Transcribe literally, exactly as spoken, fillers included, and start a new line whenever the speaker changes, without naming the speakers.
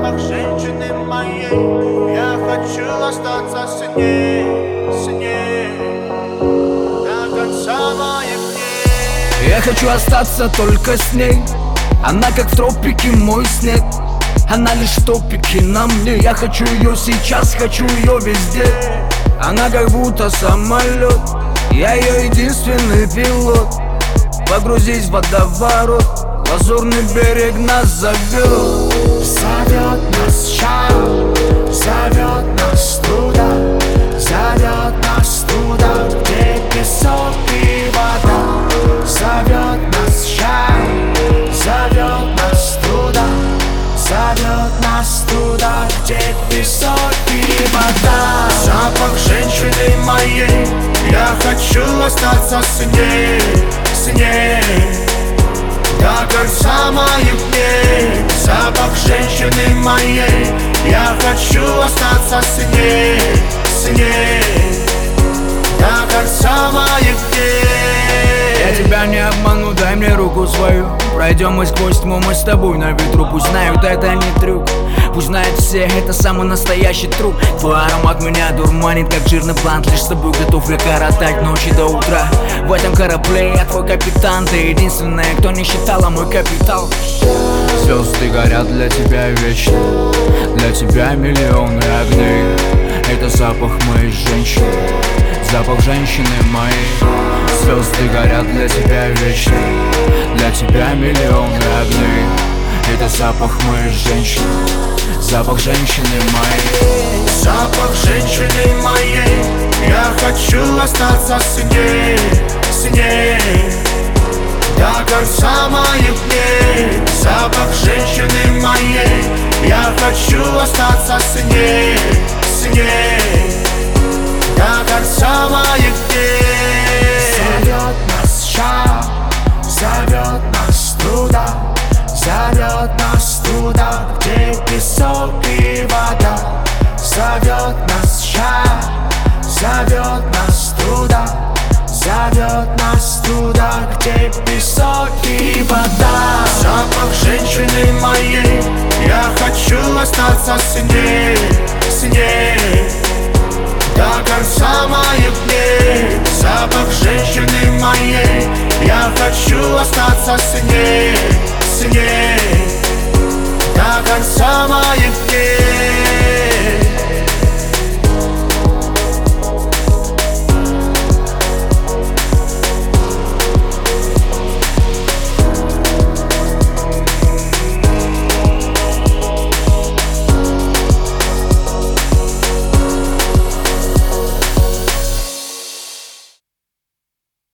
Запах женщины моей, я хочу остаться с ней, с ней до конца моих дней.
Я хочу остаться только с ней. Она как в тропике мой снег. Она лишь в топике на мне. Я хочу ее сейчас, хочу ее везде. Она как будто самолет, я ее единственный пилот. Погрузись в водоворот, лазурный берег нас зовет.
Зовет нас шаг, зовет нас туда, зовет нас туда, где песок и вода. Зовет нас шаг, зовет нас туда, зовет нас туда, где песок и вода.
Запах женщины моей, я хочу остаться с ней, с ней до конца моих дней. Запах женщины моей, я хочу остаться с ней, с ней до конца моих дней.
Я тебя не обману, дай мне руку свою. Пройдем мы сквозь тьму, мы с тобой на ветру. Пусть знают, это не трюк, пусть знают все, это самый настоящий труп. Твой аромат меня дурманит, как жирный блант. Лишь с тобой готов я коротать ночи до утра. В этом корабле я твой капитан. Ты единственная, кто не считала мой капитал. Звезды горят для тебя вечно, для тебя миллионы огней. Это запах моей женщины, запах женщины моей. Звезды горят для тебя вечно, для тебя миллионы огней. Это запах моей женщины, запах женщины моей.
Запах женщины моей, я хочу остаться с ней, с ней до конца моих дней. Запах женщины моей, я хочу остаться с ней, с ней до конца моих дней.
Зовет нас шаг, зовет нас туда, зовет нас туда, где песок и вода. Зовет нас шаг, зовет нас туда, зовет нас туда, где песок и вода.
Запах женщины моей, я хочу остаться с ней, с ней до конца моих дней. Запах женщины моей, я хочу остаться с ней, с ней до конца моих дней.